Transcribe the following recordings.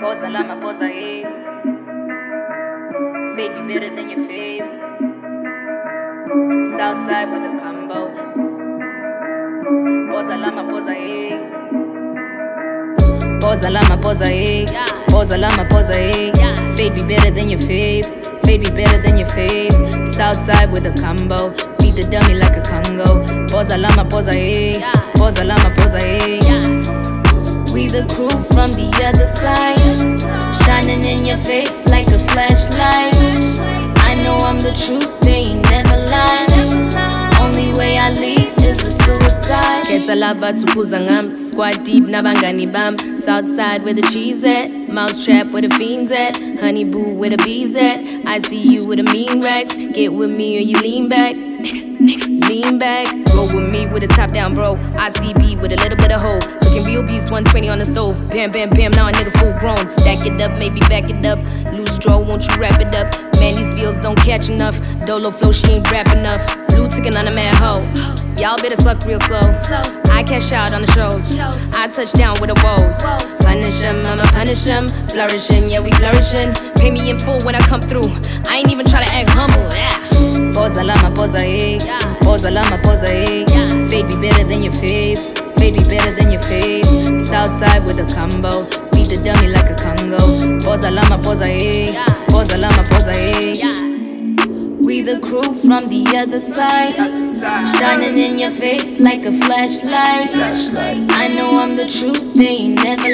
Posa lama, posa hey. Fade be better than your fave. Southside with a combo. Posa lama, posa hey. Posa lama, posa hey. Posa lama, posa hey. Fade be better than your fave. Fade be better than your fave. Southside with a combo. Beat the dummy like a Congo. Posa lama, posa hey. Posa lama, posa hey. We the crew from the other side, shining in your face like a flashlight. I know I'm the truth, they ain't never lied. Only way I leave is a suicide. Ketsa lava tupuza ngam, squad deep nabangani bam. Southside where the cheese at, mouse trap where the fiends at, honey boo where the bees at. I see you with a mean racks, get with me or you lean back. Nigga, lean back. Roll with me with a top down bro. ICB with a little bit of hoe. Cooking real beast 120 on the stove. Bam, bam, bam, now a nigga full grown. Stack it up, maybe back it up. Loose draw, won't you wrap it up? Man, these feels don't catch enough. Dolo flow, she ain't rap enough. Blue ticking on a mad hoe. Y'all better suck real slow. I cash out on the shows. I touch down with the woes. Punish them, I'ma punish them. Flourishing, yeah, we flourishing. Pay me in full when I come through. I ain't even try to act humble. Posa lama, posa hey. Posa lama, posa hey. Fade be better than your fave. Fade be better than your fave. Southside with a combo. Beat the dummy like a Congo. Posa lama, posa hey. Posa lama, posa hey. We the crew from the other side, shining in your face like a flashlight. I know I'm the truth, they ain't never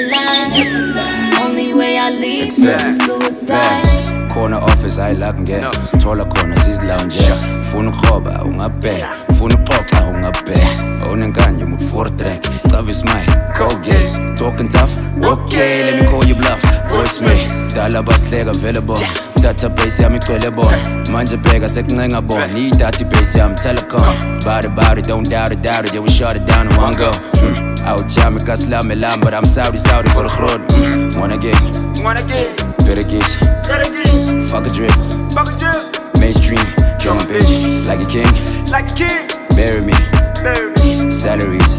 lied. Only way I leave is a suicide. Corner office ayilakungena sithola khona sizilawunjela ufuna ukroba ungabheka ufuna uxoxa ungabheka awunenkanje mu 4 track Travis Smile go get it. Talking tough okay let me call you bluff voice me dala basihleka available database yami igcwele bona manje bheka sekuncenga bona i-database yami telecom about it don't doubt it yeah we shut it down in one go out yami kasilame lam but I'm sorry for the grot wanna get better kiss fuck a drip mainstream drum bitch like a king bury me salaries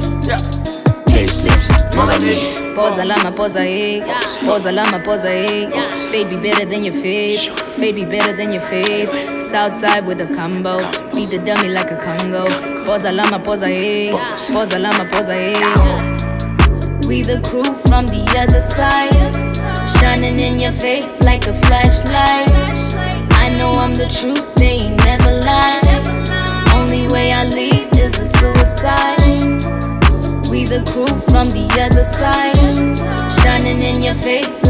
pay slips money. Posa lama, posa hey. Posa lama, posa hey. Fade be better than your fave. Fade be better than your fave. Southside with a combo. Beat the dummy like a Congo. Posa lama, posa hey. Posa lama, posa hey. We the crew from the other side, shining in your face like a flashlight. I know I'm the truth, they ain't never lied. Only way I leave is a suicide. We the crew from the other side, shining in your face